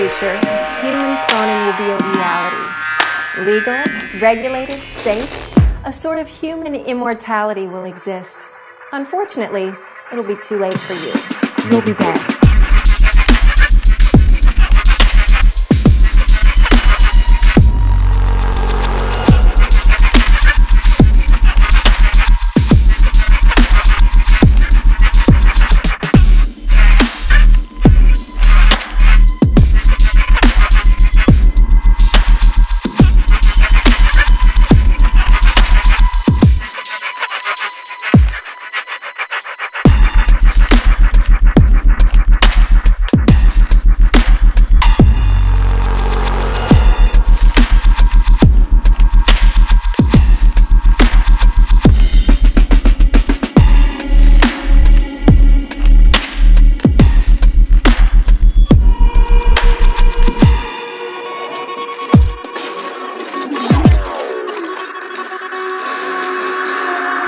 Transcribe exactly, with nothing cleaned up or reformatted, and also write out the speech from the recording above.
future, human cloning will be a reality. Legal, regulated, safe, a sort of human immortality will exist. Unfortunately, it'll be too late for you. You'll be dead.